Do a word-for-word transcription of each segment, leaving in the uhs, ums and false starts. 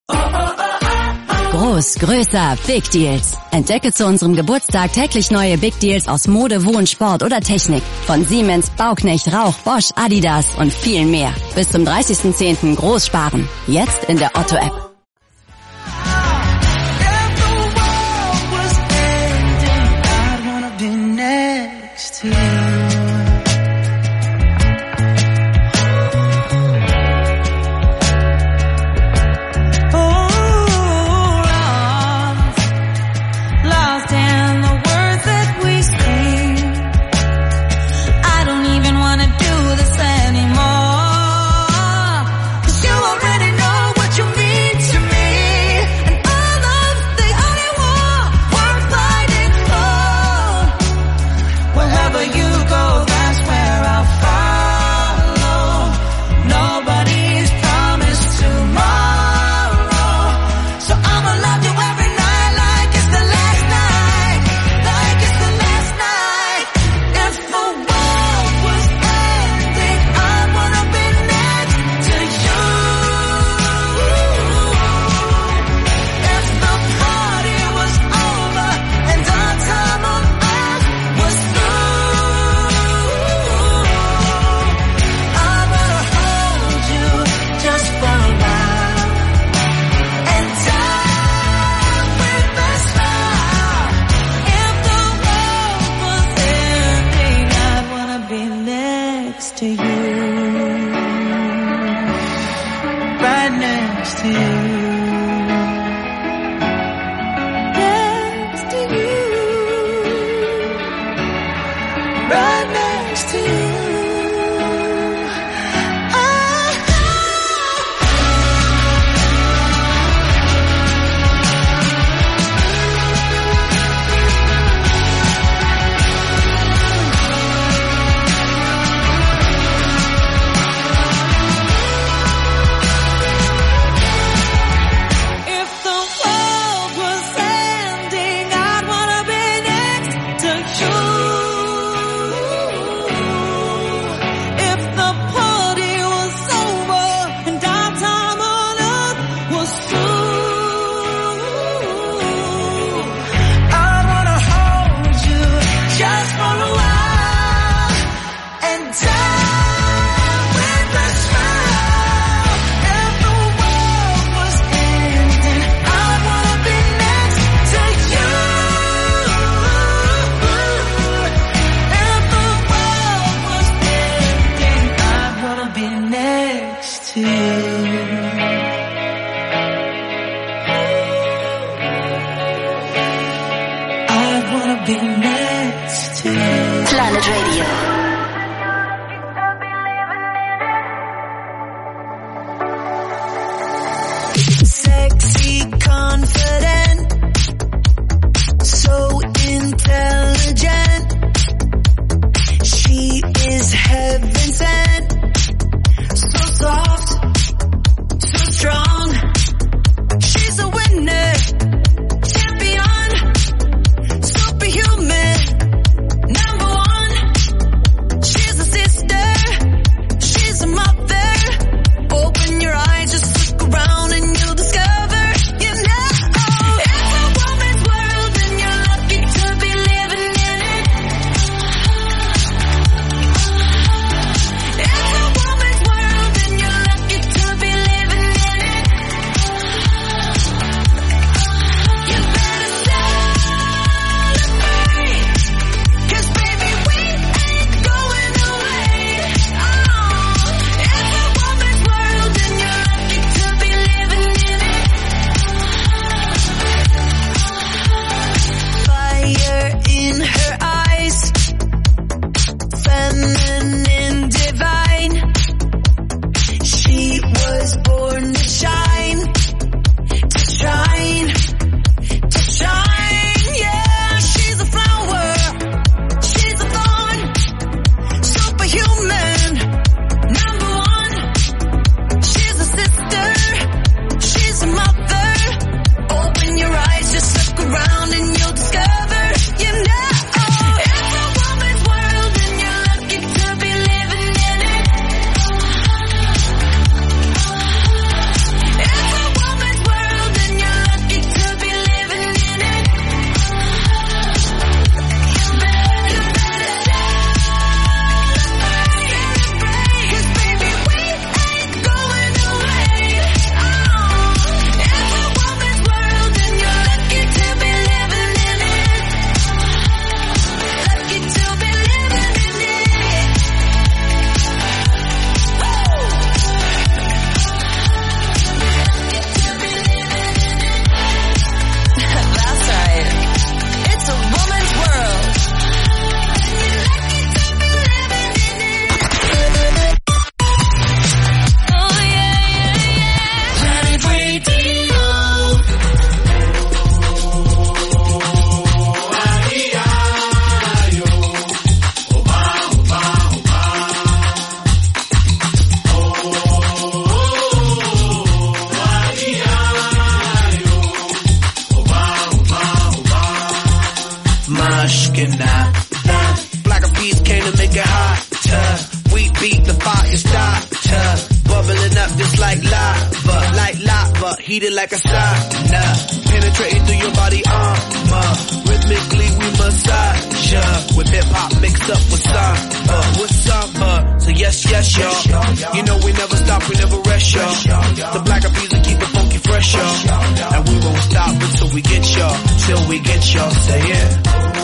Groß, größer, Big Deals. Entdecke zu unserem Geburtstag täglich neue Big Deals aus Mode, Wohn, Sport oder Technik. Von Siemens, Bauknecht, Rauch, Bosch, Adidas und viel mehr. Bis zum dreißigsten zehnten groß sparen. Jetzt in der Otto-App. Planet Radio. Sexy, confident, so intelligent. She is heaven sent, so soft, so strong. She's a winner, champion, superhuman, number one. She's a sister, she's a mother. Open your eyes, just look around and you'll discover, you know, it's a woman's world and you're lucky to be living in it. It's a woman's world and you're lucky que nada. Black Eyed Peas came to make it hotter. We beat the fire starter. Bubbling up just like lava, like lava, heated like a sauna. Penetrating through your body armor. Rhythmically we massage ya. With hip hop mixed up with samba, with samba. So yes, yes, y'all. You know we never stop, we never rest, y'all. The Black Eyed Peas will keep it funky fresh, y'all. And we won't stop until we get y'all, till we get y'all. Say it.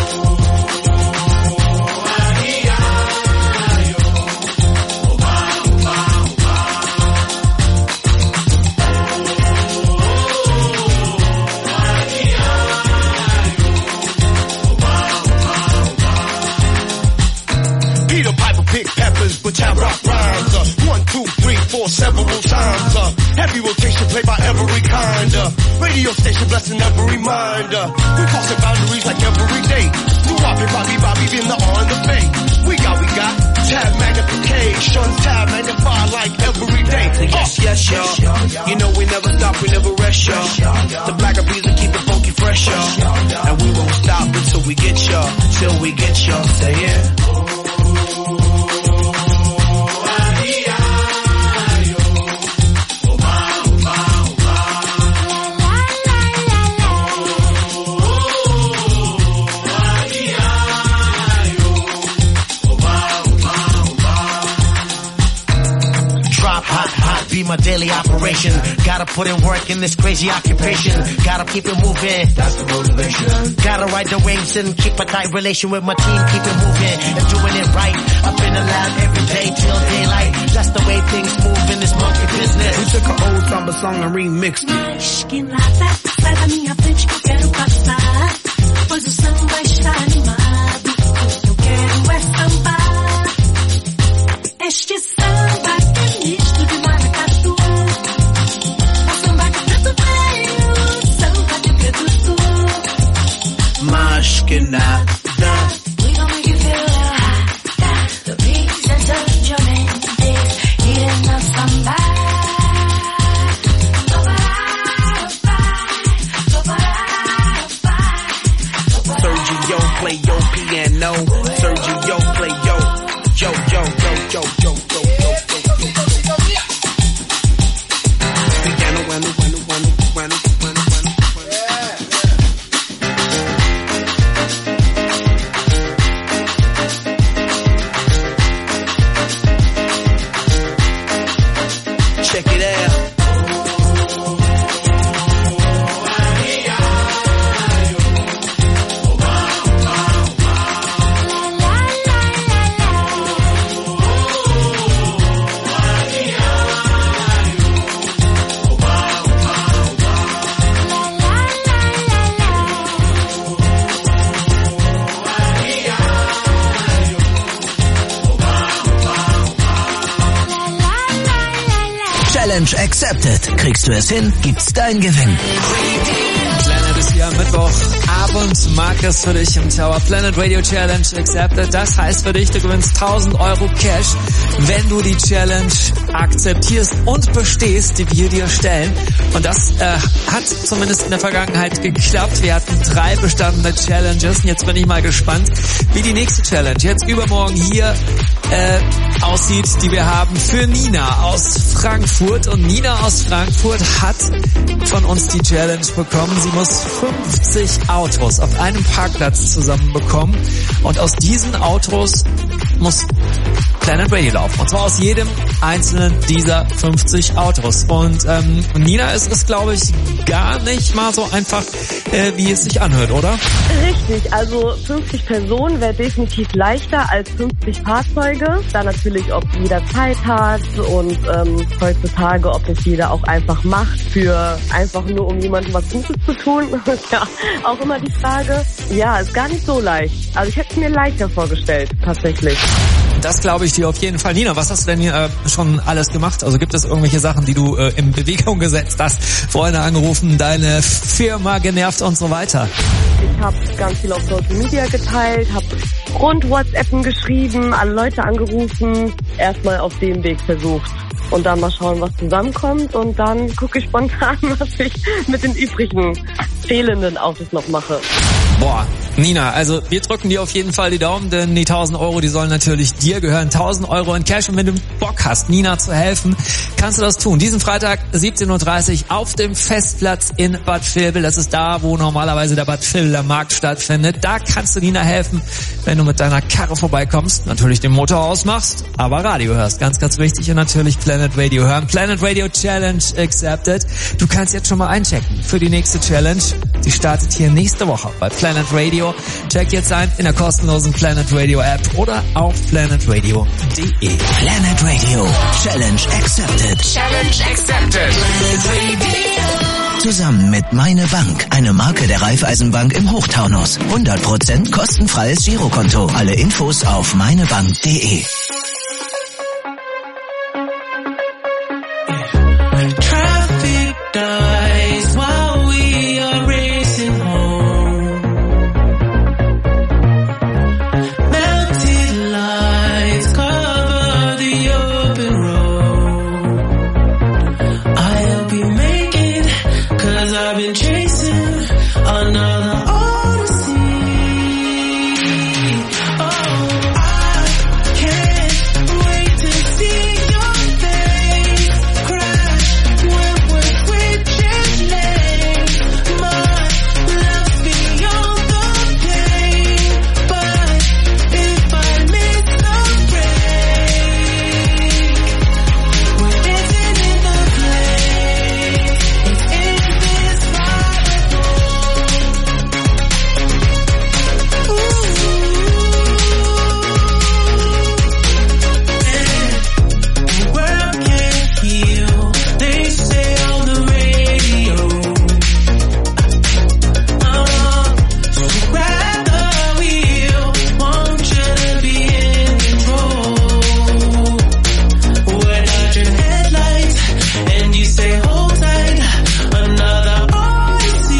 Which I rock rhymes, uh, one, two, three, four, several times, uh, heavy rotation played by every kind, uh, radio station blessing every mind, uh, we crossing boundaries like every day, new Bobby, Bobby, Bobby in the on the bay, we got, we got, tab magnification, tab magnify like every day, uh, yes, yes, y'all, you know we never stop, we never rest, y'all, the Black Eyed Peas will keep it funky fresh, y'all, and we won't stop until we get y'all, till we get y'all, say it. Be my daily operation. Gotta put in work in this crazy occupation. Gotta keep it moving. That's the motivation. Gotta ride the waves and keep a tight relation with my team. Keep it moving and doing it right. Up in the lab every day till daylight. That's the way things move in this monkey business. We took an old samba song and remixed it. Mas que nada, sai da minha frente que eu quero passar. Pois o samba está animado. O que eu quero é sambar. Este samba que é misto de maracatu. O samba que tanto veio, o samba de preto sul. Mas que nada. We gon' make you feel hot. The reasons of your mandate. Eating up samba. Sergio play your piano. Sergio play yo. Yo, yo, yo, yo, yo, yo, yo, yo, yo, yo. Piano, bueno, bueno, bueno, bueno, bueno, bueno, bueno. Check it out. Challenge accepted. Kriegst du es hin, gibt's dein Gewinn. Planet ist hier am Mittwochabend. Markus für dich im Tower. Planet Radio Challenge accepted. Das heißt für dich, du gewinnst tausend Euro Cash, wenn du die Challenge akzeptierst und bestehst, die wir dir stellen. Und das äh, hat zumindest in der Vergangenheit geklappt. Wir hatten drei bestandene Challenges. Und jetzt bin ich mal gespannt, wie die nächste Challenge jetzt übermorgen hier äh, aussieht, die wir haben für Nina aus Frankfurt. Und Nina aus Frankfurt hat von uns die Challenge bekommen. Sie muss fünfzig Autos auf einem Parkplatz zusammenbekommen. Und aus diesen Autos muss Planet Radio laufen. Und zwar aus jedem einzelnen dieser fünfzig Autos. Und ähm, Nina, es ist, glaube ich, gar nicht mal so einfach, äh, wie es sich anhört, oder? Richtig, also fünfzig Personen wäre definitiv leichter als fünfzig Fahrzeuge. Da natürlich, ob jeder Zeit hat und ähm, heutzutage, ob es jeder auch einfach macht, für einfach nur um jemandem was Gutes zu tun. Ja, auch immer die Frage. Ja, ist gar nicht so leicht. Also ich hätte es mir leichter vorgestellt, tatsächlich. Das glaube ich dir auf jeden Fall. Nina, was hast du denn hier äh, schon alles gemacht? Also gibt es irgendwelche Sachen, die du äh, in Bewegung gesetzt hast? Freunde angerufen, deine Firma genervt und so weiter? Ich habe ganz viel auf Social Media geteilt, habe rund WhatsAppen geschrieben, alle Leute angerufen, erstmal auf dem Weg versucht. Und dann mal schauen, was zusammenkommt. Und dann gucke ich spontan, was ich mit den übrigen fehlenden Autos noch mache. Boah, Nina, also wir drücken dir auf jeden Fall die Daumen, denn die tausend Euro, die sollen natürlich dir gehören. tausend Euro in Cash. Und wenn du Bock hast, Nina zu helfen, kannst du das tun. Diesen Freitag siebzehn Uhr dreißig auf dem Festplatz in Bad Vilbel. Das ist da, wo normalerweise der Bad Vilbeler Markt stattfindet. Da kannst du Nina helfen, wenn du mit deiner Karre vorbeikommst, natürlich den Motor ausmachst, aber Radio hörst. Ganz, ganz wichtig. Und natürlich Planet Radio hören. Planet Radio Challenge accepted. Du kannst jetzt schon mal einchecken für die nächste Challenge. Die startet hier nächste Woche bei Planet Radio. Check jetzt ein in der kostenlosen Planet Radio App oder auf planet radio punkt de. Planet Radio Challenge accepted. Challenge accepted. Planet Radio. Zusammen mit Meine Bank, eine Marke der Raiffeisenbank im Hochtaunus. hundert Prozent kostenfreies Girokonto. Alle Infos auf meinebank punkt de. Traffic dies while we are racing home. Melted lights cover the open road. I'll be making, cause I've been chasing another odyssey. Oh, I can't wait to see your face crash when we're switching lanes. My love's beyond the pain, but if I miss the break, we're dancing in the place. It's indescribable. The world can't heal, they say on the radio. Uh, so grab the wheel, want you to be in control. When out your headlights and you say hold tight, another odyssey.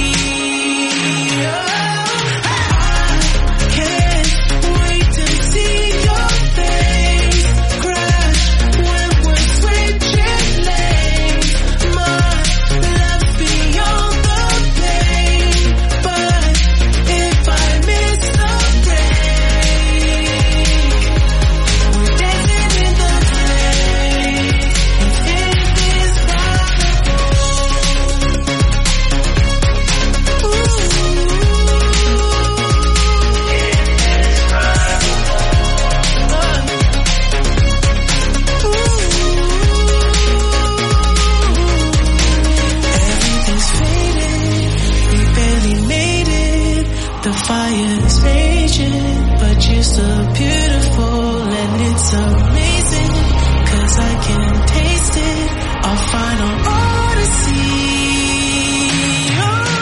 I can't wait to see your face crash when we're switching lanes. My love's beyond the pain, but if I miss the break, we're dancing in the place. It's Everything's faded, we barely made it. The fire is raging, but you're so beautiful and it's amazing. Cause I can taste it, our final odyssey. Oh,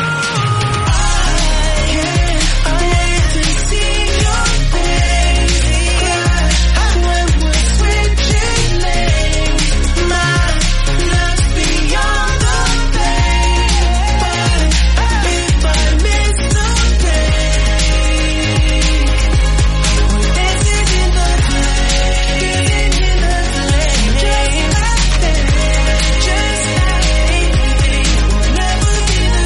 I can't wait to see your face crash when we're switching lanes. My love's beyond the pain, but if I miss the break, we're dancing in the place, in the place, just like that, just like we'll never be the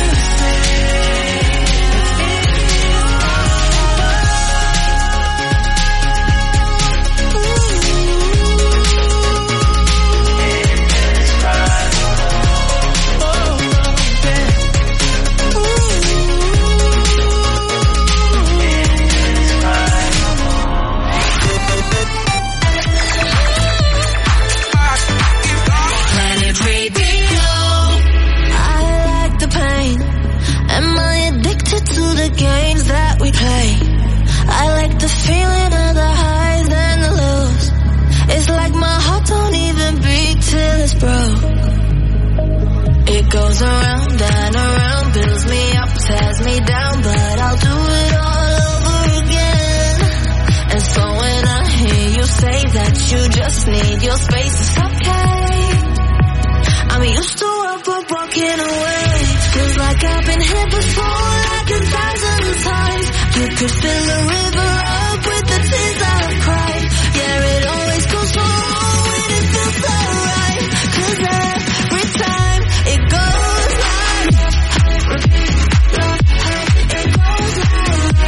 Planet Radio. I like the pain. Am I addicted to the games that we play? I like the feeling of the highs and the lows. It's like my heart don't even beat till it's broke. It goes around and around, builds me up, tears me down, but I'll do it all over again. And so when I hear you say that you just need your space, it's okay. I'm used to what we're walking away. Feels like I've been here before, like a thousand times. You could fill a river up with the tears I've cried. Yeah, it always goes wrong when it feels so right. Cause every time it goes like, it goes like,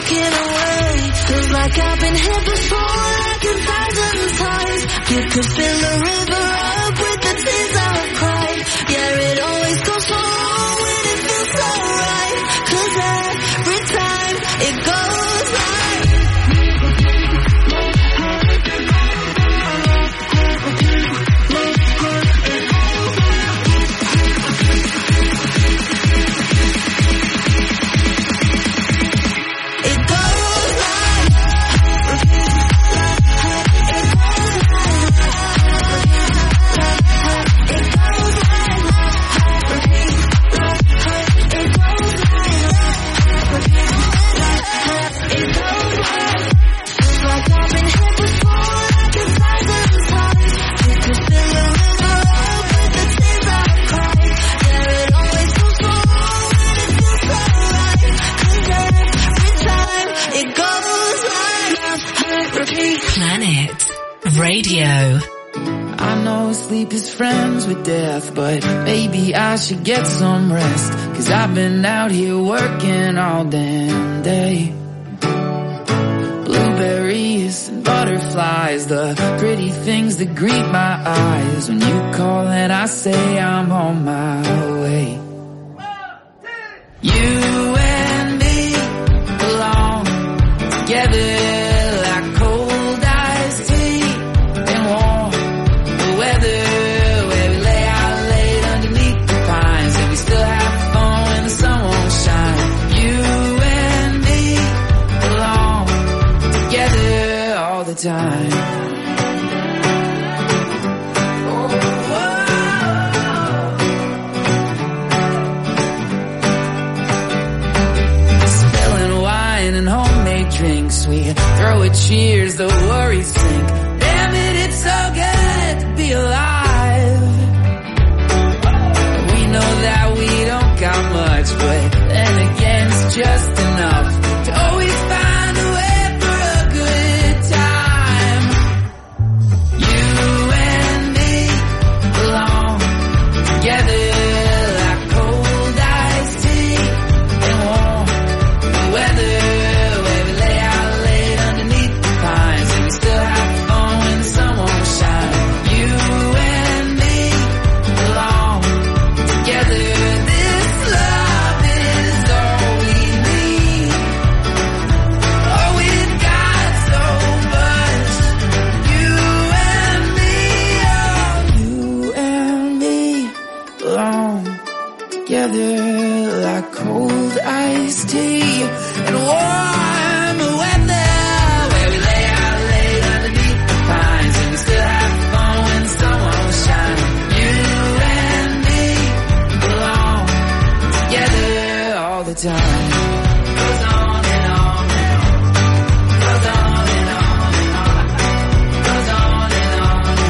walking away. Feels like I've been hit before, like a thousand times. You could fill a river up with the tears I've cried. Yeah, it always goes wrong when it feels so right. 'Cause every time it goes right. Radio. I know sleep is friends with death, but maybe I should get some rest. 'Cause I've been out here working all damn day. Blueberries and butterflies, the pretty things that greet my eyes. When you call and I say I'm on my way. You and me belong together. Time. Spilling wine and homemade drinks, we throw a cheers, the worries sink. Damn it, it's so good to be alive. We know that we don't got much, but then again it's just enough to always find a way. Like cold iced tea and warm weather, where we lay out late underneath the pines, and we still have fun when the sun won't shine. You and me belong together all the time. Goes on and on and on. Goes on and on and on. Goes on and on and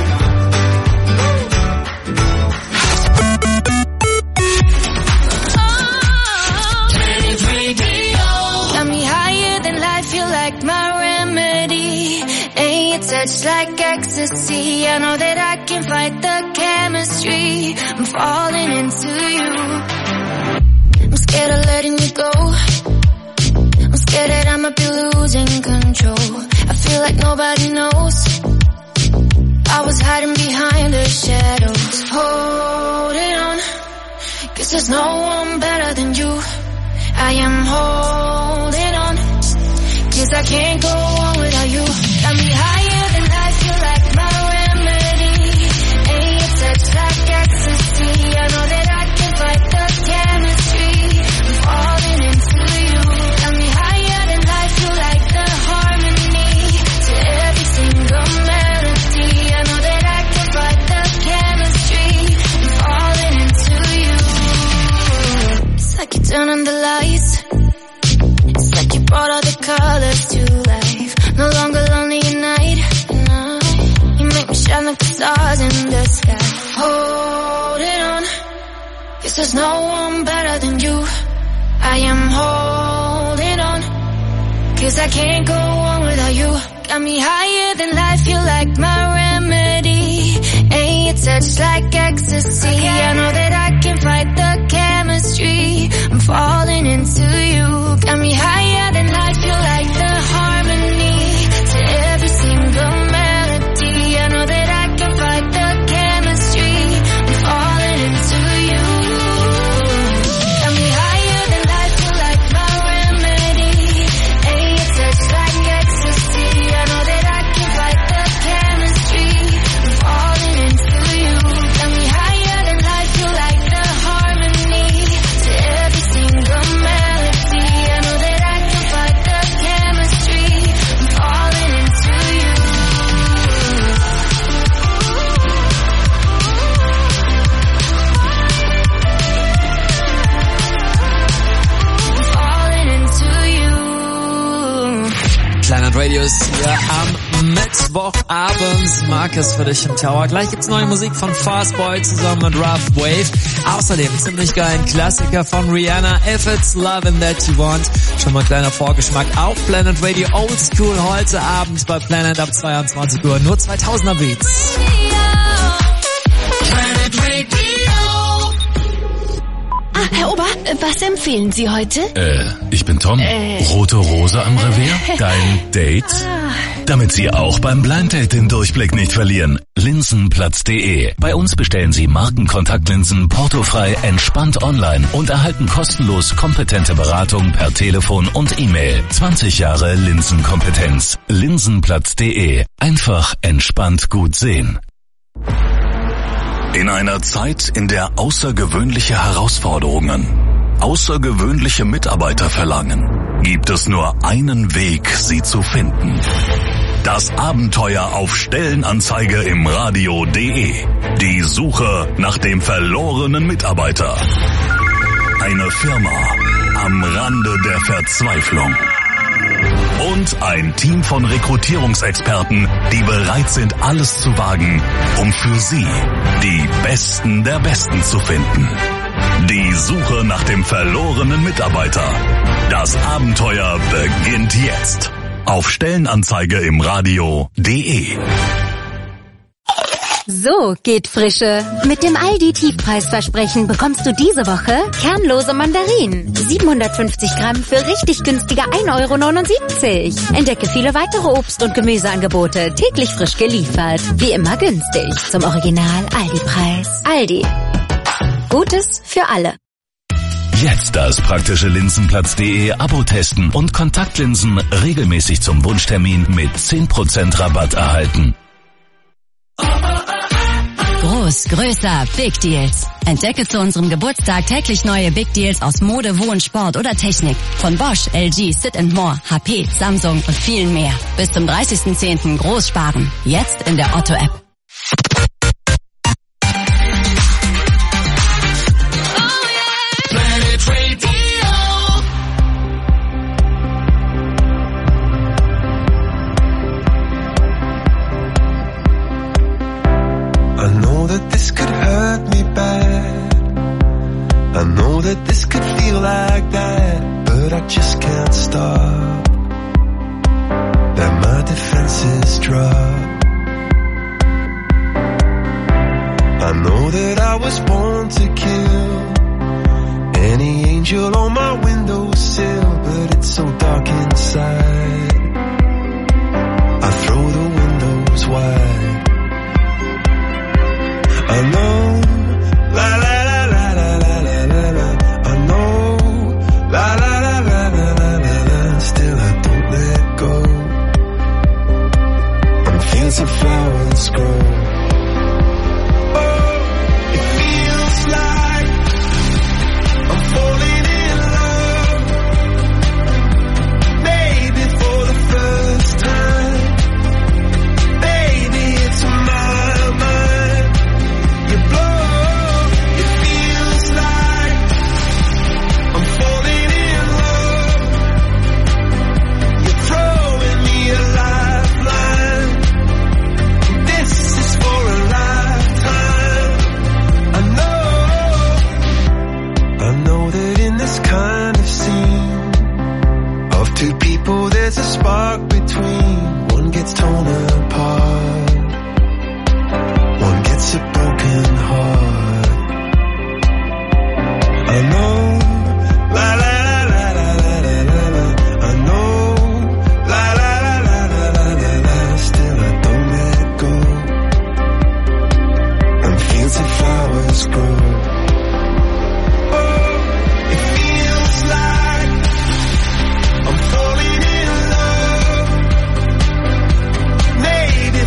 touch like ecstasy. I know that I can fight the chemistry. I'm falling into you. I'm scared of letting you go. I'm scared that I might be losing control. I feel like nobody knows. I was hiding behind the shadows, holding on. Guess there's no one better than you. I am holding on, 'cause I can't go on without you. Got me higher than life, you're like my remedy. Ain't your touch like ecstasy. I know that I can fight the chemistry. I'm falling into you. Got me higher than life, you're like the harmony to every single melody. I know that I can fight the chemistry. I'm falling into you. It's like you turn on the lights. It's like you brought all the colors to life. No longer lonely at night. No. You make me shine like the stars in the sky. Holding on, 'cause there's no one better than you. I am holding on, 'cause I can't go on without you. Got me higher than life, you're like my remedy. Ain't your touch like ecstasy. I know that I can fight the chemistry. I'm falling into you. Got me higher than life, you're like Radio ist hier am Mittwochabend. Marcus für dich im Tower. Gleich gibt's neue Musik von Fastboy zusammen mit Rough Wave. Außerdem ziemlich geilen Klassiker von Rihanna, If It's Lovin' That You Want. Schon mal ein kleiner Vorgeschmack auf Planet Radio Old School heute Abend bei Planet ab zweiundzwanzig Uhr. Nur zweitausender Beats. Planet Radio. Ah, Herr Ober, was empfehlen Sie heute? Äh, ich bin Tom. Äh. Rote Rose am Revier? Dein Date? Ah. Damit Sie auch beim Blind Date den Durchblick nicht verlieren. Linsenplatz punkt de. Bei uns bestellen Sie Markenkontaktlinsen portofrei entspannt online und erhalten kostenlos kompetente Beratung per Telefon und E-Mail. zwanzig Jahre Linsenkompetenz. Linsenplatz punkt de. Einfach entspannt gut sehen. In einer Zeit, in der außergewöhnliche Herausforderungen, außergewöhnliche Mitarbeiter verlangen, gibt es nur einen Weg, sie zu finden. Das Abenteuer auf Stellenanzeige im Radio punkt de. Die Suche nach dem verlorenen Mitarbeiter. Eine Firma am Rande der Verzweiflung. Und ein Team von Rekrutierungsexperten, die bereit sind, alles zu wagen, um für Sie die Besten der Besten zu finden. Die Suche nach dem verlorenen Mitarbeiter. Das Abenteuer beginnt jetzt. Auf Stellenanzeige im Radio punkt de. So geht Frische. Mit dem Aldi-Tiefpreisversprechen bekommst du diese Woche kernlose Mandarinen. siebenhundertfünfzig Gramm für richtig günstige ein Euro neunundsiebzig. Entdecke viele weitere Obst- und Gemüseangebote, täglich frisch geliefert. Wie immer günstig. Zum Original Aldi-Preis. Aldi. Gutes für alle. Jetzt das praktische Linsenplatz punkt de Abo testen und Kontaktlinsen regelmäßig zum Wunschtermin mit zehn Prozent Rabatt erhalten. Groß, größer, Big Deals. Entdecke zu unserem Geburtstag täglich neue Big Deals aus Mode, Wohn, Sport oder Technik. Von Bosch, L G, Sit and More, H P, Samsung und vielen mehr. Bis zum dreißigsten zehnten groß sparen. Jetzt in der Otto-App. I know that this could hurt me bad. I know that this could feel like that, but I just can't stop. Let my defenses drop. I know that I was born to kill any angel on my windowsill, but it's so dark inside. I throw the windows wide. I know, la la la la la la la la la. I know, la la la la la la la la. Still I don't let go. And fields of flowers grow. Oh, it feels like I'm falling in love. Maybe for the first time. Baby, it's my mind. You blow, it feels like I'm falling in love. You're throwing me a lifeline. This is for a lifetime. I know, I know that in this kind of scene of two people there's a spark between. One gets torn apart, one gets a broken heart. I know, la la la la la la la la la. I know, la la la la la la la la. Still I don't let go. And fields of flowers grow. Oh, it feels like I'm falling in love. Maybe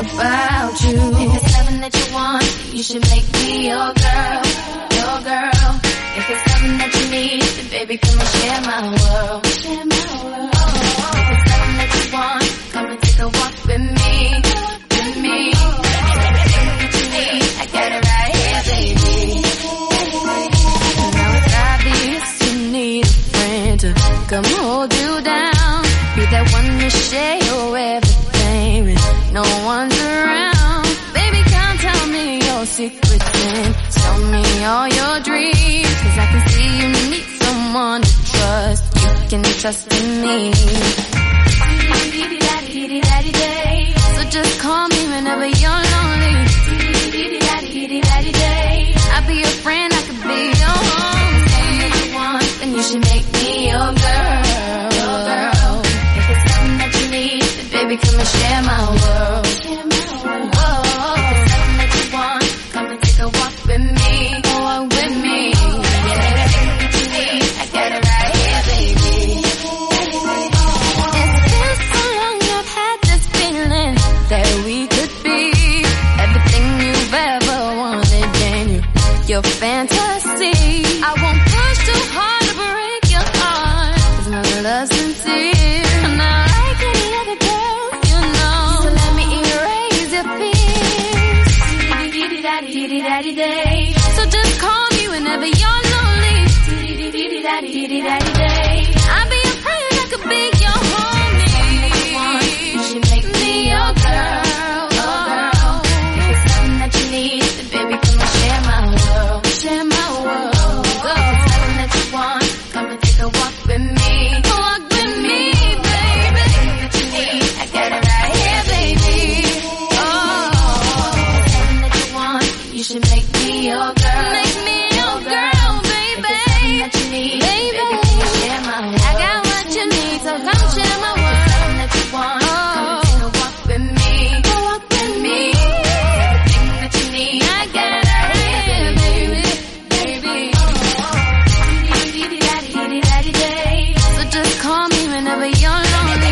about you. If it's something that you want, you should make me your girl, your girl. If it's something that you need, then baby, come and share my world, share my world. If it's something that you want, come and take a walk with me, with me. Everything that you need, I got it right here, baby. Now it's obvious you need a friend to come hold you down. Be that one to share your everything when no one's around. Baby, come tell me your secrets and tell me all your dreams. Cause I can see you need someone to trust. You can trust in me. So just call me whenever you're lonely. I'll be your friend, I could be your homie. If you want, then you should make me your girl, your girl. If it's something that you need, then baby, come and share my world. Whoa. If it's something that you want, come and take a walk with me, walk with me. Yeah, everything that you need, I got it right here, baby. It's been so long I've had this feeling that we could be everything you've ever wanted, and you, your fantasy. I won't push too hard to break your heart, cause my love's sincere. I'm not like any other girl, you know. So let me erase your fears. So just call me whenever you're lonely. I'll be your friend, I could be your homie. You should make me your girl, your girl. If it's something that you need, then baby, come and share my world, share my world. If it's something that you want, come and take a walk with me, walk with me, baby. Everything that you need, I got it right here, baby. Oh, if it's something that you want, you should make me your girl, make me your girl, baby. If it's something that you need, baby, come and share my world. I got what you need, so come share my world. If it's something that you want, come and take a walk with me, walk with me. Everything that you need, I got it right here, baby, baby. So just call me whenever you're lonely.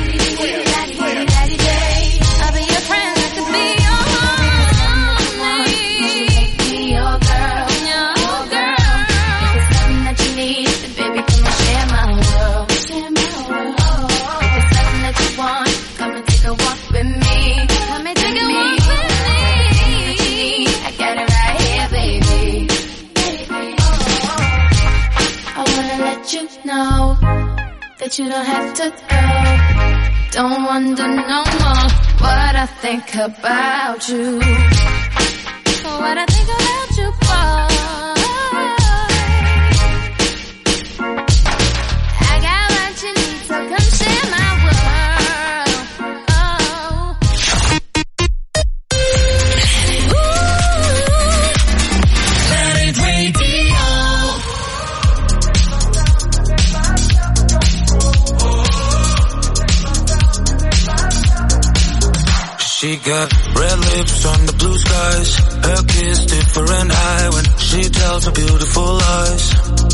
I'll be your friend, I could be your homie. You should make me your girl, your girl. If it's something that you need, then baby, come and share my world, share my world. If it's something that you want, come and take a walk with me, come and take a walk with me. I got it right here, baby. I wanna let you know that you don't have to go. Don't wonder no more what I think about you, what I think about you, boy. I got what you need, so come share my world. Oh. Planet Radio. She got red lips on the blue skies. Her kiss different high when she tells her beautiful lies.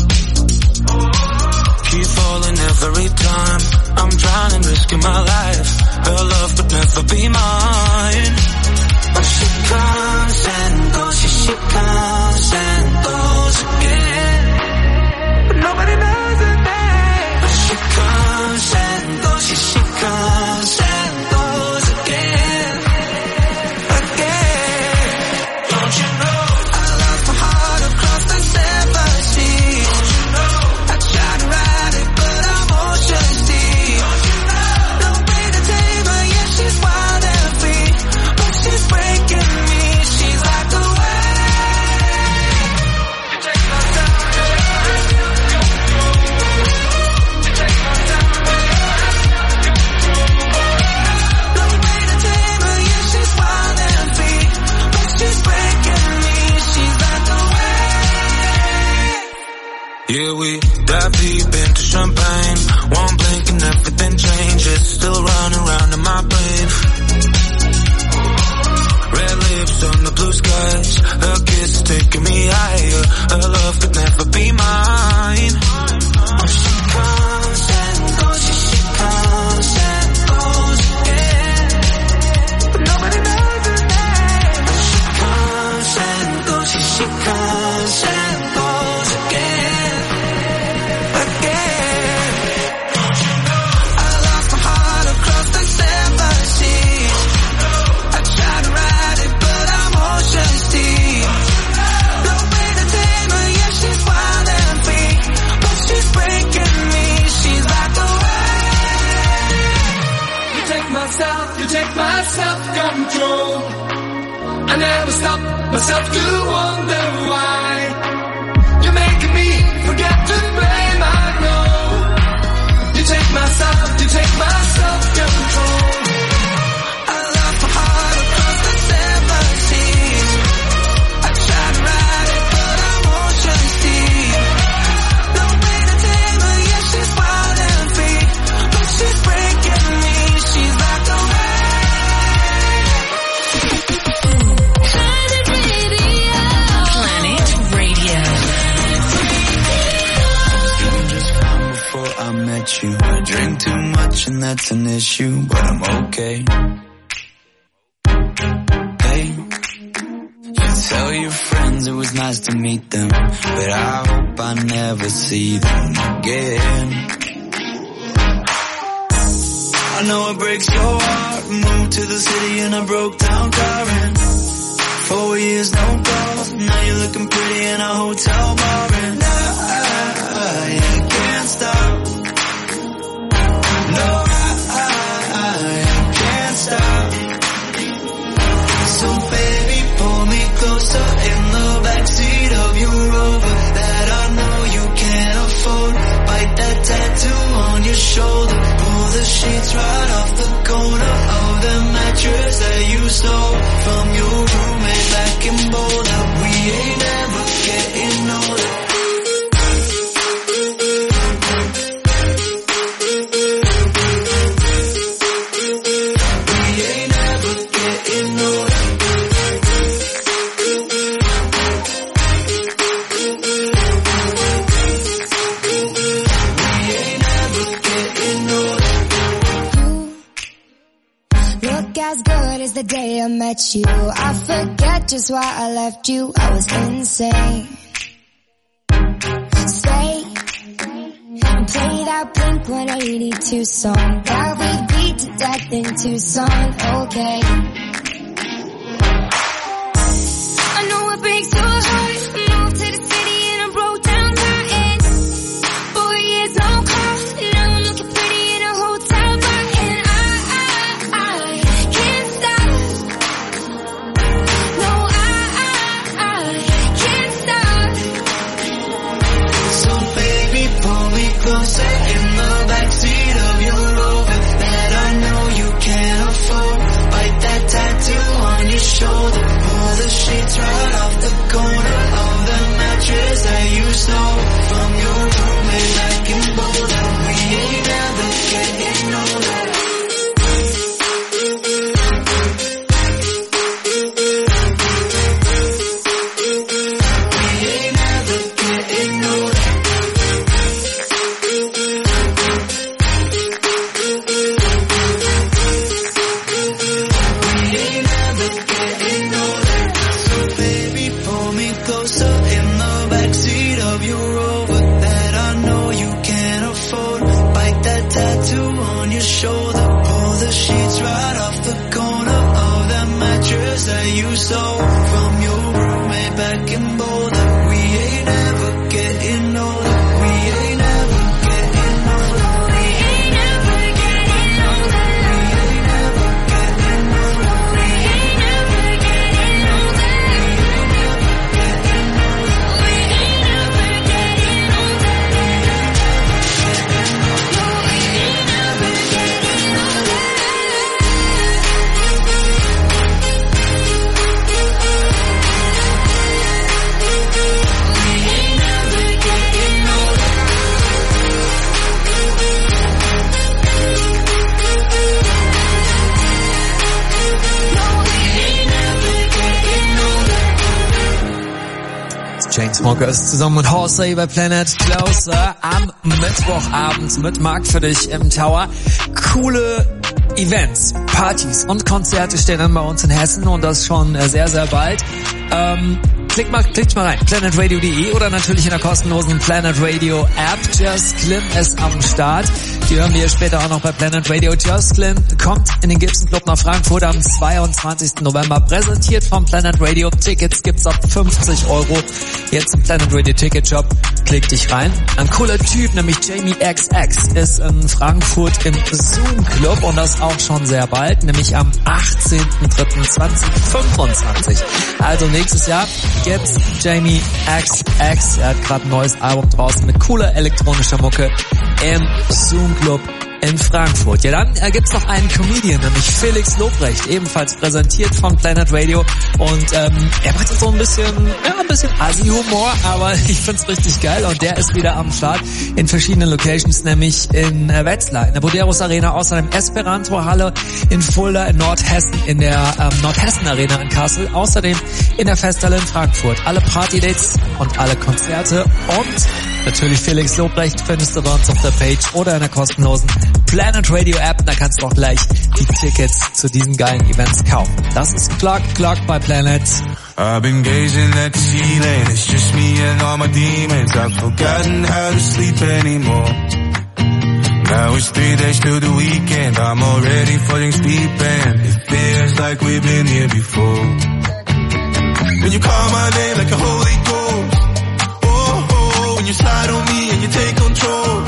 Keep falling every time I'm drowning, risking my life. Her love could never be mine. But she comes and goes, yeah, she comes and goes again. But nobody knows her name. But she comes and goes, yeah, she comes and goes again. Don't you know I lost my heart across the seven seas? Don't you know I tried to ride it, but I'm ocean deep. Don't you know no way to tame her, yeah, she's wild and free, but she's breaking me. She's like a wave. You take my time, you take my time. No way to tame her, yeah, she's wild and free, but she's breaking me. She's like a wave. Yeah, we dive deep into champagne. One blink and everything changes. Still running around in my brain. Red lips on the blue skies. Her kiss is taking me higher. Her love could never be mine. Oh, she comes and goes, yeah, she comes and goes again. But nobody knows. comes and goes again, again. I lost my heart across the seven seas. I tried to ride it, but I'm ocean's deep. No way to tame her, yeah, she's wild and free, but she's breaking me. She's like the way. You take my self, you take my self-control. I never stop myself to wonder why you're making me forget to blame. I know you take my self, you take my self-control. I lost my heart across the seven seas. I tried to ride it, but I'm ocean's deep. No way to tame her, yeah, she's wild and free, but she's breaking me. She's like the way. I met you. I drink too much and that's an issue, but I'm okay. Hey, you tell your friends it was nice to meet them, but I hope I never see them again. I know it breaks your heart. Moved to the city and I broke down crying. Four years no calls, now you're looking pretty in a hotel bar, and I, I can't stop. No, I, I, I can't stop. So baby, pull me closer in the backseat of your Rover that I know you can't afford. Bite that tattoo on your shoulder. Pull the sheets right off the corner of the mattress that you stole from your roommate back in Boulder. We ain't ever getting older. As good as the day I met you. I forget just why I left you. I was insane. Stay and play that Blink one eighty-two song that we beat to death in Tucson. Okay. I know it breaks your heart. Moved to the city and I broke down crying. Four years no call. Now I'm looking pretty in a hotel bar, and I, I, I can't stop. No, I, I, I can't stop. So baby, pull me closer in the backseat of your Rover that I know you can't afford. Bite that tattoo on your shoulder. Pull the sheets right off the corner of the mattress that you stole from your roommate back in Boulder. We ain't ever getting older. We ain't ever getting older. We ain't ever getting older. So baby, pull me closer in the backseat of your Rover that I know you can't afford. Bite that tattoo on your shoulder. Pull the sheets right off the corner of that mattress that you stole from your roommate back in Boulder. We ain't ever getting older. We ain't ever getting older. We ain't ever getting older. We ain't ever getting older. We ain't ever getting older. We ain't ever getting older. No, we ain't ever getting older. We ain't ever getting older. No, we ain't ever getting older. Chainsmokers zusammen mit Horsey bei Planet Closer am Mittwochabend mit Marc für dich im Tower. Coole Events, Partys und Konzerte stehen dann bei uns in Hessen und das schon sehr, sehr bald. Ähm, Klick mal, klickt mal rein. planet radio punkt de oder natürlich in der kostenlosen Planet Radio App. Just Glynn ist am Start. Die hören wir später auch noch bei Planet Radio. Just Glynn kommt in den Gibson Club nach Frankfurt am zweiundzwanzigsten November. Präsentiert vom Planet Radio. Tickets gibt's ab fünfzig Euro. Jetzt im Planet Radio Ticket Shop. Klick dich rein. Ein cooler Typ, nämlich Jamie X X, ist in Frankfurt im Zoom Club und das auch schon sehr bald, nämlich am achtzehnten dritten zweitausendfünfundzwanzig. Also nächstes Jahr gibt's Jamie X X. Er hat gerade ein neues Album draußen mit cooler elektronischer Mucke im Zoom Club in Frankfurt. Ja, dann äh, gibt's noch einen Comedian, nämlich Felix Lobrecht, ebenfalls präsentiert von Planet Radio und ähm, er macht jetzt so ein bisschen, ja, ein bisschen Assi-Humor, aber ich find's richtig geil und der ist wieder am Start in verschiedenen Locations, nämlich in äh, Wetzlar, in der Boderos Arena, außerdem Esperanto-Halle in Fulda, in Nordhessen, in der ähm, Nordhessen Arena in Kassel, außerdem in der Festhalle in Frankfurt. Alle Party-Dates und alle Konzerte und natürlich Felix Lobrecht findest du bei uns auf der Page oder in der kostenlosen Planet Radio App, da kannst du auch gleich die Tickets zu diesen geilen Events kaufen. Das ist Clock Clock bei Planet. I've been gazing at the ceiling, it's just me and all my demons. I've forgotten how to sleep anymore. Now it's three days till the weekend, I'm already falling asleep and it feels like we've been here before. When you call my name like a holy ghost, oh, oh, when you slide on me and you take control.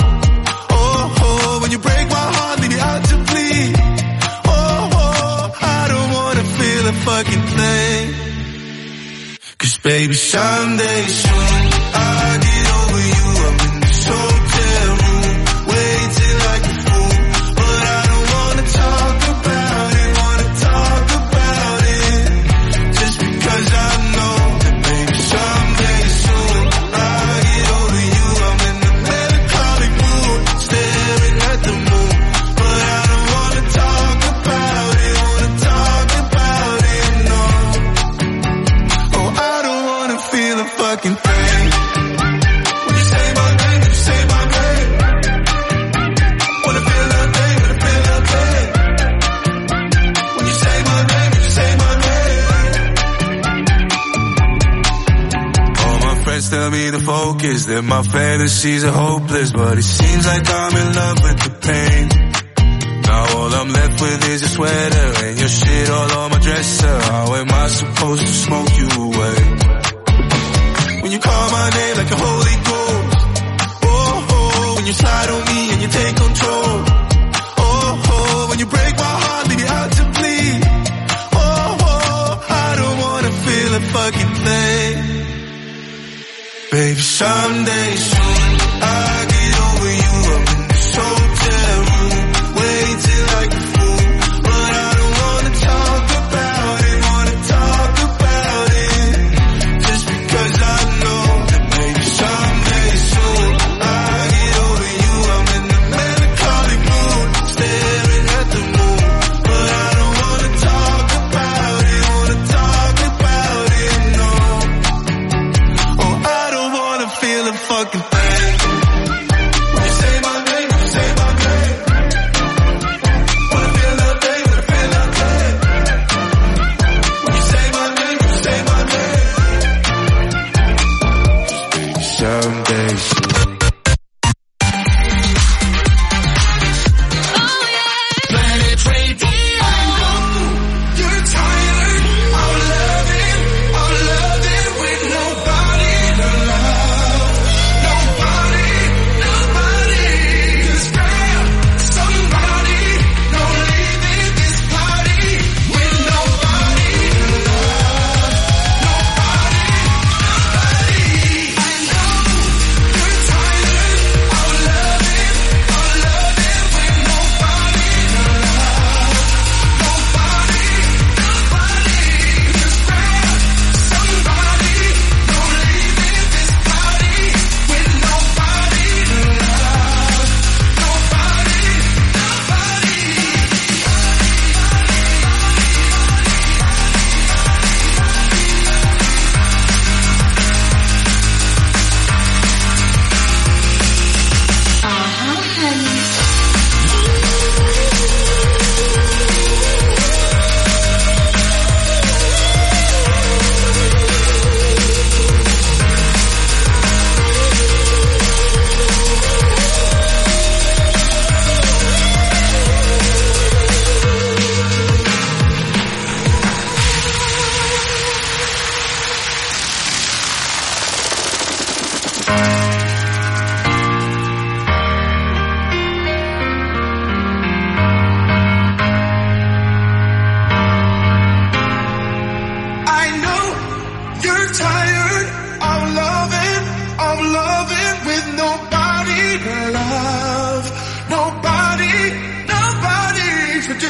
When you break my heart, leave me out to bleed. Oh, oh, I don't wanna feel a fucking thing. Cause baby, someday soon, I'll get over you. I'm in this hotel room, waiting like a fool. But I don't wanna talk about it, wanna talk about it. Just because I know that baby, someday soon, I'll get over you. I'm in the melancholic mood, staring at the moon, but I don't wanna talk about it, wanna talk about it, no. Oh, I don't wanna feel a fucking thing. When you say my name, when you say my name, wanna feel that thing, wanna feel that thing. When you say my name, when you say my name. All my friends tell me to focus, that my fantasies are hopeless, but it seems like I'm in love with the pain. Now all I'm left with is a sweater and your shit all on my dresser. How am I supposed to smoke you away? When you call my name like a holy ghost, oh, oh, when you slide on me and you take control. Oh, oh, when you break my heart, leave me out to bleed. Oh, oh, I don't wanna feel a fucking thing. Baby, someday soon, I'll get over you. I'm in this hotel room, waiting like a fool. But I don't wanna talk about it, wanna talk about it. Just because I know that maybe someday soon, I'll get over you. I'm in the melancholic mood, staring at the moon. But I don't wanna talk about it, wanna talk about it, no. Oh, I don't wanna feel a fucking thing. When you say my name, when you say my name, wanna feel that thing, wanna feel that thing. When you say my name, when you say my name, someday soon. Planet Radio. You're tired of loving, of loving with nobody to love. Nobody, nobody. 'Cause girl, somebody don't leave in this party with nobody to love. Nobody, nobody. I know you're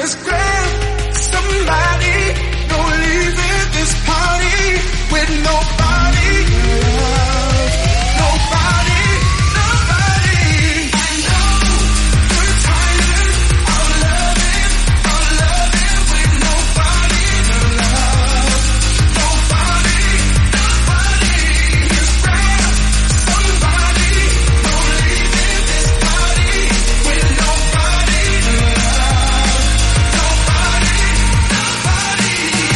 Just grab somebody, no leaving this party with nobody. Nobody, nobody. I know you're tired of loving, of loving with nobody to love. Nobody, nobody. Just grab somebody, no leaving this party with nobody to love. Nobody, nobody.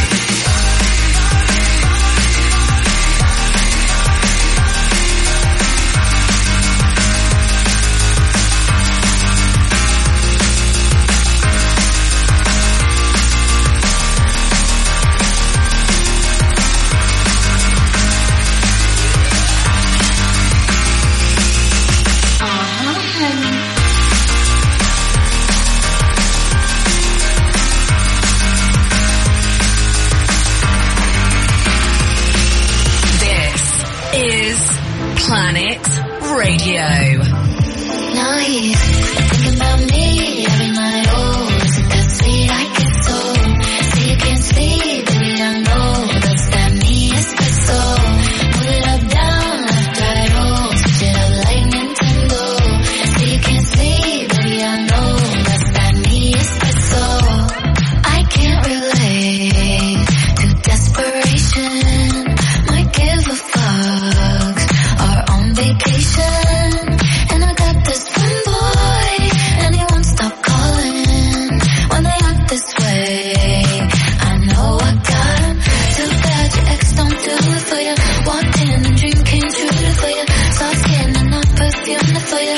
This is Planet Radio. Now he's thinking about me every night. Oh, is it that sweet? I get so. Say you can't sleep, baby, I know that's that me espresso. Put it up, down, left, right, oh, switch it up like Nintendo. Say you can't sleep, baby, I know that's that me espresso. I can't relate to desperation. Might give a fuck. Are on vacation, and I got this one boy, and he won't stop calling when they act this way. I know I got him. Too bad your ex don't do it for you. Walked in and dream came true for you. Soft skin and not perfume for you.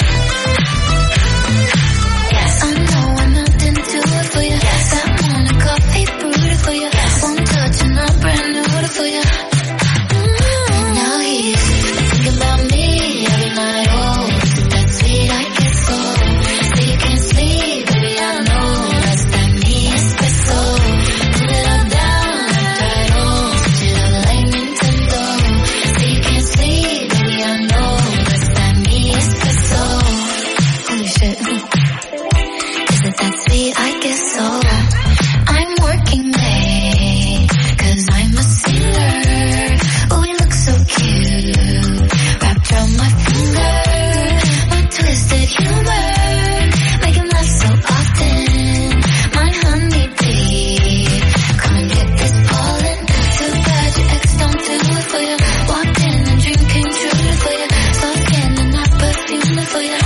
Yes, I know I'm not into it for you. Yes, that morning coffee brewed for you. Yes, one touch and I'm brand new for you. Now he's thinking about me every night. Oh, is it that sweet? I get so. Say you can't sleep, baby, I know that's that me espresso. Put it up, down, left, right, oh, switch it up like Nintendo. Say you can't sleep, baby, I know that's that me espresso. Holy shit. Is it that sweet? I guess so. I'm working late, cause I'm a singer. Oh, we look so cute, wrapped around my finger. My twisted humor, make him laugh so often. My honeybee, come and get this pollen. Too bad your ex don't do it for you. Walked in and dream came true for you. Soft skin and not perfume for you.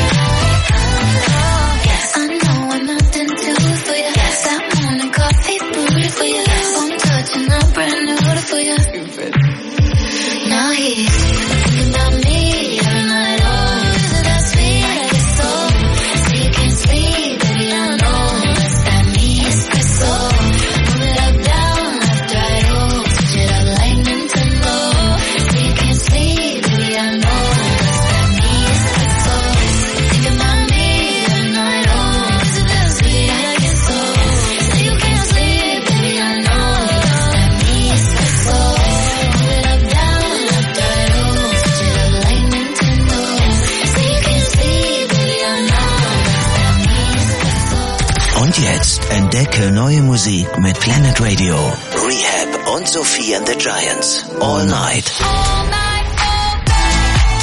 Yes, I know I'm not into it for you. That morning coffee brewed for you. One touch and I'm brand new for you. Now he's thinking about me every night. Oh, is it that sweet? I get so. Say you can't sleep, baby, I know that's that me espresso. Move it up, down, left, right, oh, switch it up like Nintendo. Say you can't sleep, baby, I know that's that me espresso. Thinking about me every night. Oh, is it that sweet? I get so. Say you can't sleep, baby, I know that's that me espresso. Move it up, down, left, right, oh, switch it up like Nintendo. Say you can't sleep, baby, I know that's that me espresso. Und jetzt entdecke neue Musik mit Planet Radio. Rehab und Sophie and the Giants. All Night. All night, all day.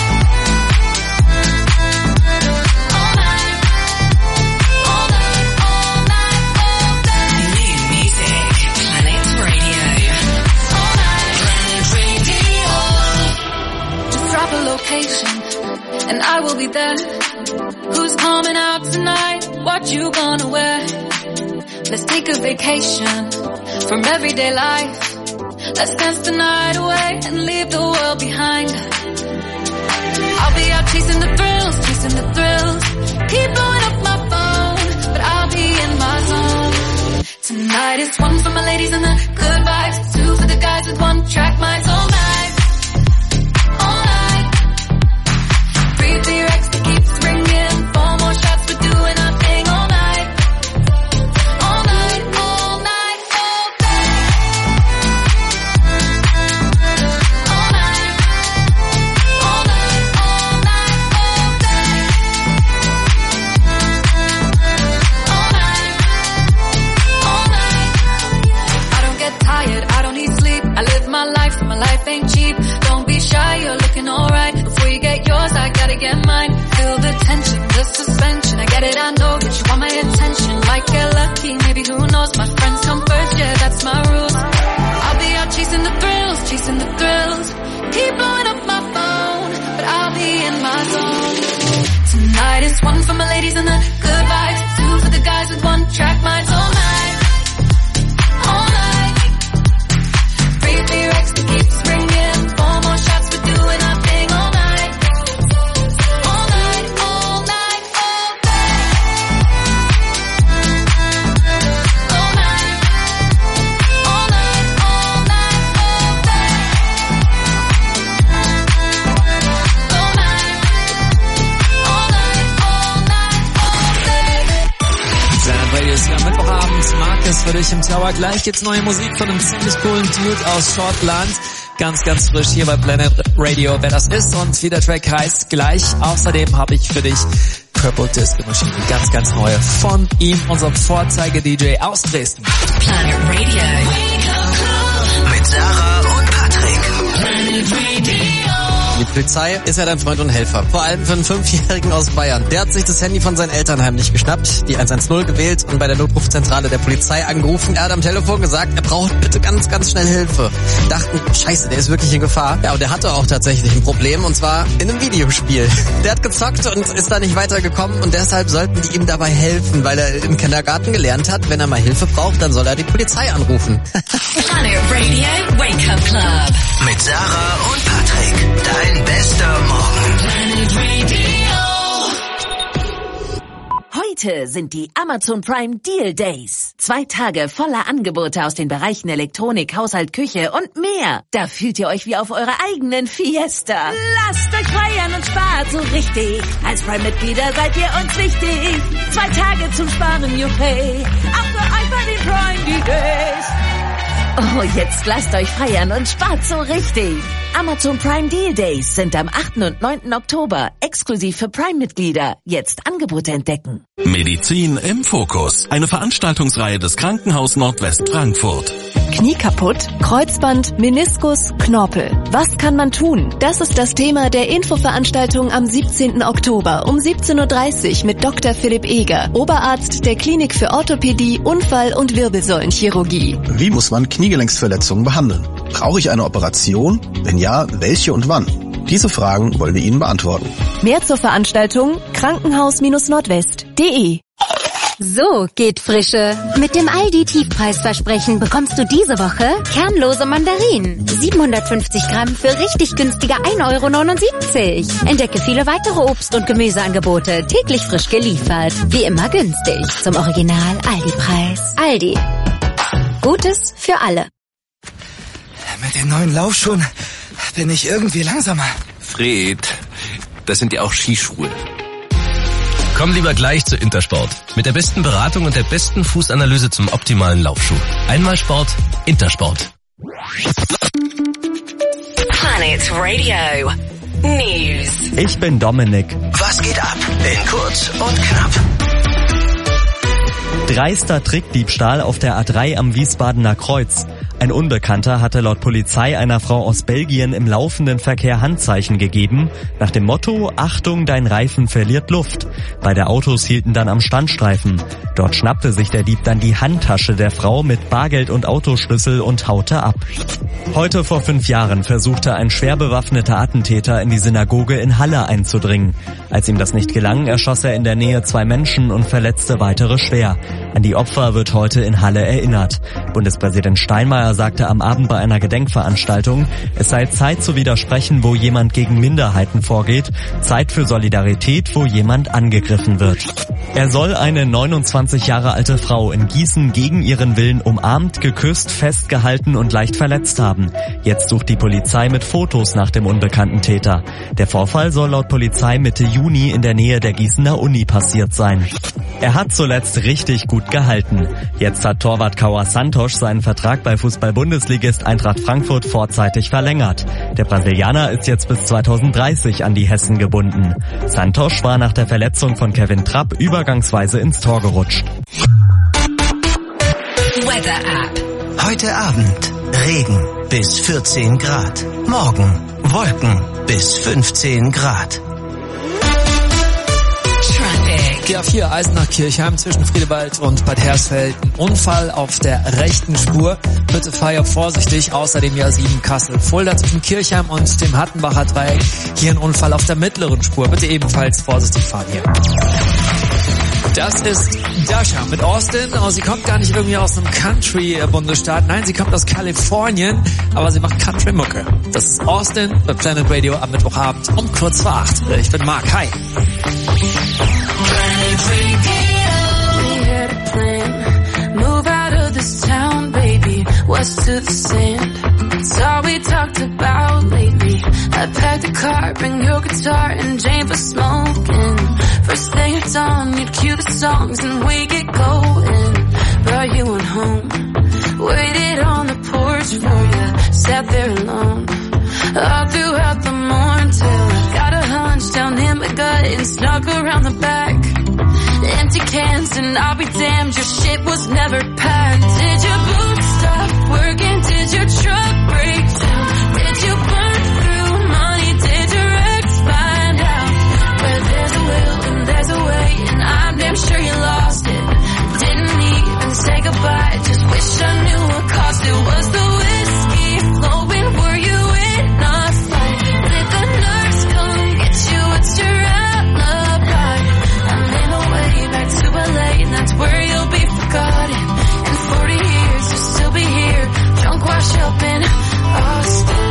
All night, all night, all night, all day. New music, Planet Radio. All night, Planet Radio. Just drop a location, and I will be there. Who's coming out tonight? What you gonna wear? Let's take a vacation from everyday life. Let's dance the night away and leave the world behind. I'll be out chasing the thrills, chasing the thrills. Keep blowing up my phone, but I'll be in my zone. Tonight it's one for my ladies and the good vibes, two for the guys with one track minds. All night, all night. Breathe for your ex that keeps ringing. Four more shots, we're doing our thing all night. All night, all night, all day. All night, all night, all night, all day. All night, all night, all night, all day. get lucky, maybe who knows, my friends come first, yeah, that's my rules. I'll be out chasing the thrills, chasing the thrills. Keep blowing up my phone, but I'll be in my zone. Tonight is one for my ladies and the good vibes, two for the guys with one track minds all night, all night. Free free Rex to keep springing, four more shots for doing our thing all night, all night, all night, all day, all night, all night, all night, all day, all night, all night, all night, all day. Planet Radio ist hier am Mittwochabend. Marcus für dich im Tower. Gleich gibt's neue Musik von einem ziemlich coolen Dude aus Schottland. Ganz, ganz frisch hier bei Planet Radio, wer das ist und wie der Track heißt, gleich. Außerdem habe ich für dich Purple Disco Machine, ganz, ganz neue von ihm, unserem Vorzeige-D J aus Dresden. Planet Radio. Mit Sarah und Patrick. Planet Radio. Die Polizei ist ja dein Freund und Helfer. Vor allem für einen Fünfjährigen aus Bayern. Der hat sich das Handy von seinen Eltern heimlich geschnappt, die eins eins null gewählt und bei der Notrufzentrale der Polizei angerufen. Er hat am Telefon gesagt, er braucht bitte ganz, ganz schnell Hilfe. Dachten, scheiße, der ist wirklich in Gefahr. Ja, und der hatte auch tatsächlich ein Problem, und zwar in einem Videospiel. Der hat gezockt und ist da nicht weitergekommen, und deshalb sollten die ihm dabei helfen, weil er im Kindergarten gelernt hat, wenn er mal Hilfe braucht, dann soll er die Polizei anrufen. Planet Radio Wake Up Club. Mit Sarah und Patrick. Dein bester Morgen. Planet Radio. Heute sind die Amazon Prime Deal Days. Zwei Tage voller Angebote aus den Bereichen Elektronik, Haushalt, Küche und mehr. Da fühlt ihr euch wie auf eurer eigenen Fiesta. Lasst euch feiern und spart so richtig. Als Prime-Mitglieder seid ihr uns wichtig. Zwei Tage zum Sparen, juchey. Auch für euch bei den Prime Deal Days. Oh, jetzt lasst euch feiern und spart so richtig. Amazon Prime Deal Days sind am achten und neunten Oktober exklusiv für Prime-Mitglieder. Jetzt Angebote entdecken. Medizin im Fokus. Eine Veranstaltungsreihe des Krankenhaus Nordwest Frankfurt. Knie kaputt, Kreuzband, Meniskus, Knorpel. Was kann man tun? Das ist das Thema der Infoveranstaltung am siebzehnten Oktober um siebzehn Uhr dreißig mit Doktor Philipp Eger, Oberarzt der Klinik für Orthopädie, Unfall- und Wirbelsäulenchirurgie. Wie muss man Kniegelenksverletzungen behandeln? Brauche ich eine Operation? Wenn ja, welche und wann? Diese Fragen wollen wir Ihnen beantworten. Mehr zur Veranstaltung krankenhaus nordwest punkt de. So geht Frische. Mit dem Aldi Tiefpreisversprechen bekommst du diese Woche kernlose Mandarinen. siebenhundertfünfzig Gramm für richtig günstige ein Euro neunundsiebzig. Entdecke viele weitere Obst- und Gemüseangebote, täglich frisch geliefert. Wie immer günstig. Zum Original Aldi-Preis. Aldi. Gutes für alle. Mit den neuen Laufschuhen bin ich irgendwie langsamer. Fred, das sind ja auch Skischuhe. Komm lieber gleich zu Intersport. Mit der besten Beratung und der besten Fußanalyse zum optimalen Laufschuh. Einmal Sport, Intersport. Planet Radio News. Ich bin Dominik. Was geht ab? In kurz und knapp. Dreister Trickdiebstahl auf der A drei am Wiesbadener Kreuz. Ein Unbekannter hatte laut Polizei einer Frau aus Belgien im laufenden Verkehr Handzeichen gegeben, nach dem Motto, Achtung, dein Reifen verliert Luft. Beide Autos hielten dann am Standstreifen. Dort schnappte sich der Dieb dann die Handtasche der Frau mit Bargeld und Autoschlüssel und haute ab. Heute vor fünf Jahren versuchte ein schwer bewaffneter Attentäter in die Synagoge in Halle einzudringen. Als ihm das nicht gelang, erschoss er in der Nähe zwei Menschen und verletzte weitere schwer. An die Opfer wird heute in Halle erinnert. Bundespräsident Steinmeier sagte am Abend bei einer Gedenkveranstaltung, es sei Zeit zu widersprechen, wo jemand gegen Minderheiten vorgeht, Zeit für Solidarität, wo jemand angegriffen wird. Er soll eine neunundzwanzig Jahre alte Frau in Gießen gegen ihren Willen umarmt, geküsst, festgehalten und leicht verletzt haben. Jetzt sucht die Polizei mit Fotos nach dem unbekannten Täter. Der Vorfall soll laut Polizei Mitte Juni in der Nähe der Gießener Uni passiert sein. Er hat zuletzt richtig gut gehalten. Jetzt hat Torwart Kauer Santos seinen Vertrag bei Fußball-Bundesligist Eintracht Frankfurt vorzeitig verlängert. Der Brasilianer ist jetzt bis zweitausenddreißig an die Hessen gebunden. Santos war nach der Verletzung von Kevin Trapp übergangsweise ins Tor gerutscht. Weather App. Heute Abend Regen bis vierzehn Grad. Morgen Wolken bis fünfzehn Grad. Traffic. Die A vier Eisenach-Kirchheim zwischen Friedewald und Bad Hersfeld. Ein Unfall auf der rechten Spur. Bitte fahr vorsichtig. Außerdem die A sieben Kassel-Fulda zwischen Kirchheim und dem Hattenbacher Dreieck. Hier ein Unfall auf der mittleren Spur. Bitte ebenfalls vorsichtig fahren hier. Das ist Dasha mit Austin. Oh, sie kommt gar nicht irgendwie aus einem Country-Bundesstaat. Nein, sie kommt aus Kalifornien, aber sie macht Country-Mucke. Das ist Austin bei Planet Radio am Mittwochabend um kurz vor acht. Ich bin Mark. Hi. Move out of this town, baby, west to the sand. It's all we talked about lately. I packed a car, bring your guitar and Jane for smoking. First thing it's on, you'd cue the songs and we get going. Brought you on home, waited on the porch for you, sat there alone. All throughout the morning till I got a hunch down in my gut and snuck around the back. Empty cans and I'll be damned, your shit was never packed. Did your boots stop working? Did your truck break down? Did you burn through money? Did your ex find out? Where there's a will and there's a way, and I'm damn sure you lost it. Didn't even say goodbye, just wish I knew what cost it. Was the whiskey flowing? Were you in a fight? Did the nurse come get you? What's your alibi? I'm in a way back to L A, and that's where you'll be forgotten. In forty years you'll still be here, drunk, washed up in Austin.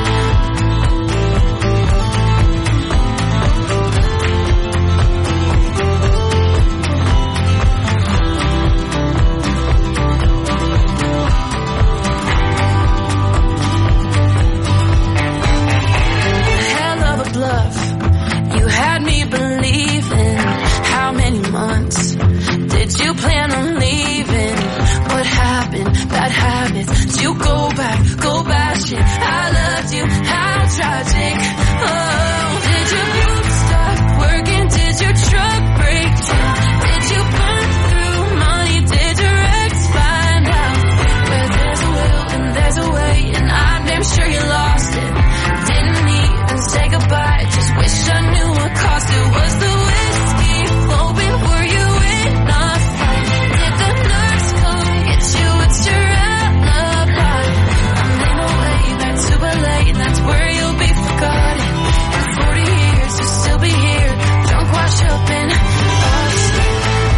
Hell of a bluff, you had me believing. How many months did you plan on leaving? What happened? Bad habits. Did you go back? Go bash it. I loved you. How tragic. Oh, did your boots stop working? Did your truck break down? Did you burn through money? Did your ex find out? Where there's a will and there's a way, and I'm damn sure you lost it. Didn't even say goodbye, just wish I knew what cost it. Was the whiskey flowing? Were you in a fight? Did the nurse come get you? It's your alibi. I'm in a way back to L A, and that's where you'll be forgotten. In forty years you'll still be here, drunk, washed up in Austin.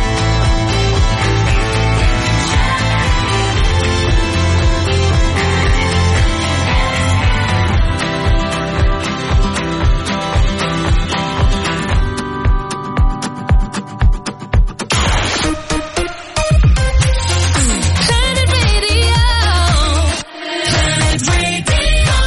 Planet Radio. Planet Radio.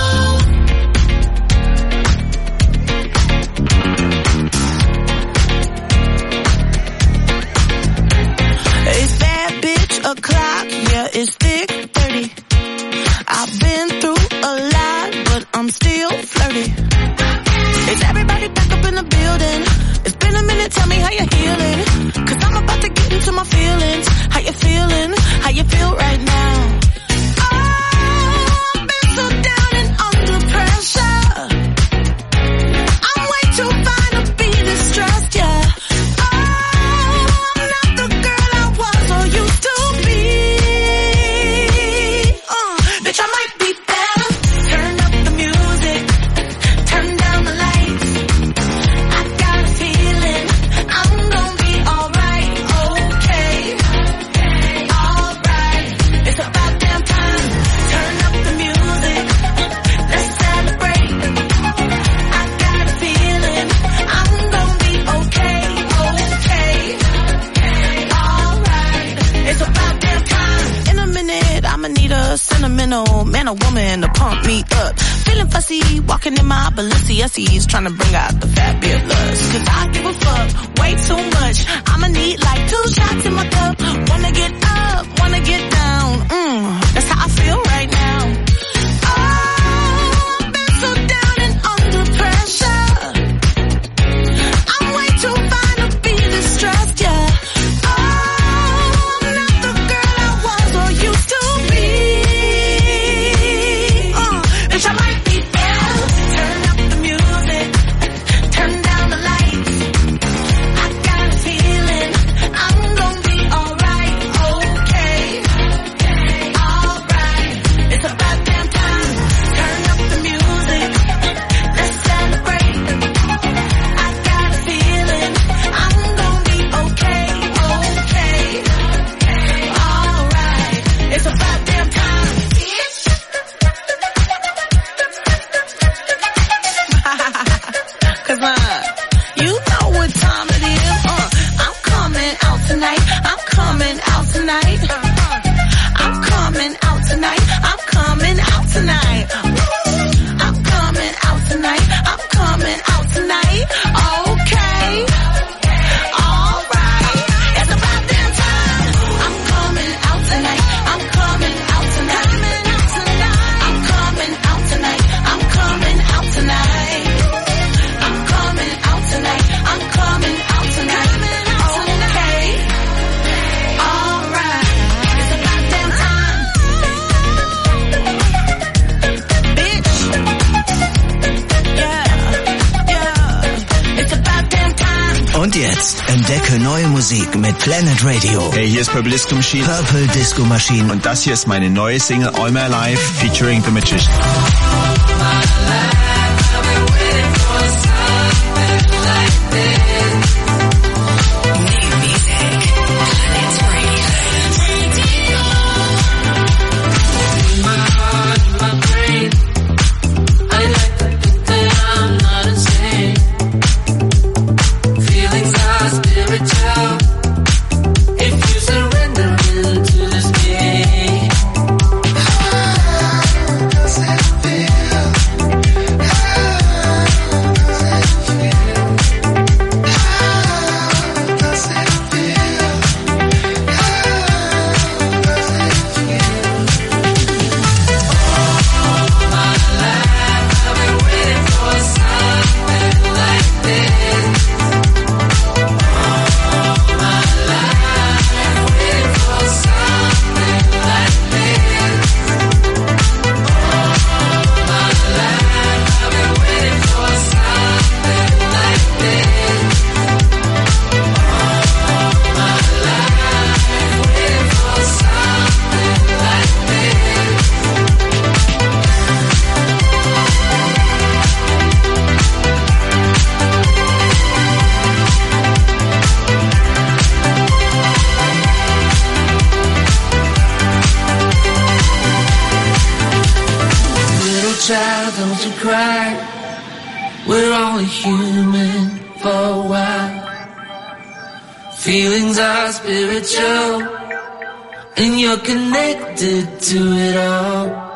It's bad bitch o'clock, yeah, it's thick thirty. I've been through a lot, but I'm still flirty. Is everybody back up in the building? It's been a minute, tell me how you're healing. Cause I'm about to get into my feelings. How you feeling? How you feel right now? Oh, I've been so down and under pressure. I'm way too fine to be distressed, yeah. Oh, I'm not the girl I was or used to be. Uh, bitch, I might be better. Turn up the music, turn down the lights. I got a feeling I'm gonna be alright, okay, alright. It's about damn time. Turn up the music, let's celebrate. I got a feeling I'm gonna be okay, okay, alright. It's about damn time. In a minute, I'ma need a sentimental man or woman to pump me up. Feeling fussy, walking in my Balenciennes, trying to bring out the fabulous. Cause I give a fuck way too much. I'ma need like two shots in my cup. Wanna get up, wanna get down. Mm, that's how I feel right now. Oh, I've been so down and under pressure. I'm way too fine to be distressed, yeah. Oh, I'm not the girl I was or used to be. Uh, bitch, I might be better. Turn up the music, turn down the lights. I got a feeling Und jetzt entdecke neue Musik mit Planet Radio. Hey, hier ist Purple Disco Machine. Purple Disco Machine. Und das hier ist meine neue Single All My Life featuring The Magician. Child, don't you cry. We're only human for a while. Feelings are spiritual, and you're connected to it all.